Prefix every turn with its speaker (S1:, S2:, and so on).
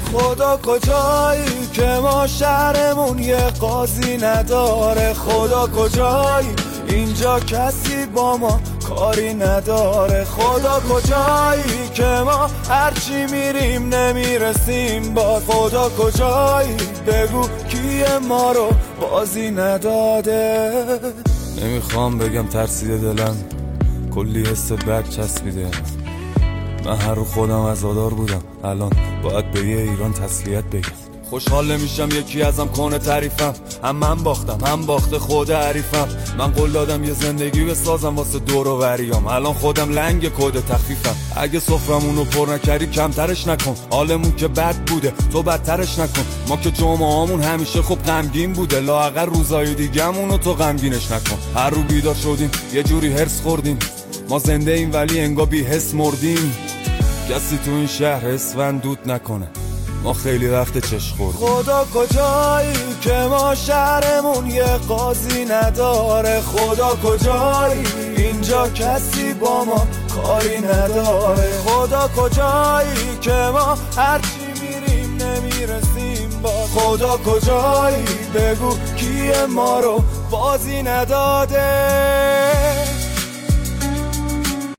S1: خدا کجایی که ما شهرمون یه قاضی نداره؟ خدا کجایی اینجا کسی با ما کاری نداره؟ خدا کجایی که ما هرچی میریم نمیرسیم با؟ خدا کجایی بگو کیه ما رو بازی نداده؟ نمیخوام بگم ترسیده دلم، کلی حس بد چسبیده. من هر رو خودم عزادار بودم، الان باید به یه ایران تسلیت بگم. خوشحال نمیشم یکی ازم کنه تعریفم، هم من باختم هم باخته خود حریفم. من قول دادم یه زندگی بسازم واسه دور و بریام، الان خودم لنگ کد تخفیفم. اگه سفرمونو پر نکردی کمترش نکن، حالمون که بد بوده تو بدترش نکن. ما که جمعهامون همیشه خوب غمگین بوده، لااقل روزای دیگه‌مونو تو غمگینش نکن. هر رو بیدار شدیم یه جوری هرس خوردیم، ما زنده ایم ولی انگار بی حس مردیم. کسی تو این شهر اسفند دود نکنه، ما خیلی وقت چش خورد. خدا کجایی که ما شهرمون یه قاضی نداره؟ خدا کجایی اینجا کسی با ما کاری نداره؟ خدا کجایی که ما هرچی میریم نمیرسیم با؟ خدا کجایی بگو کیه ما رو بازی نداده؟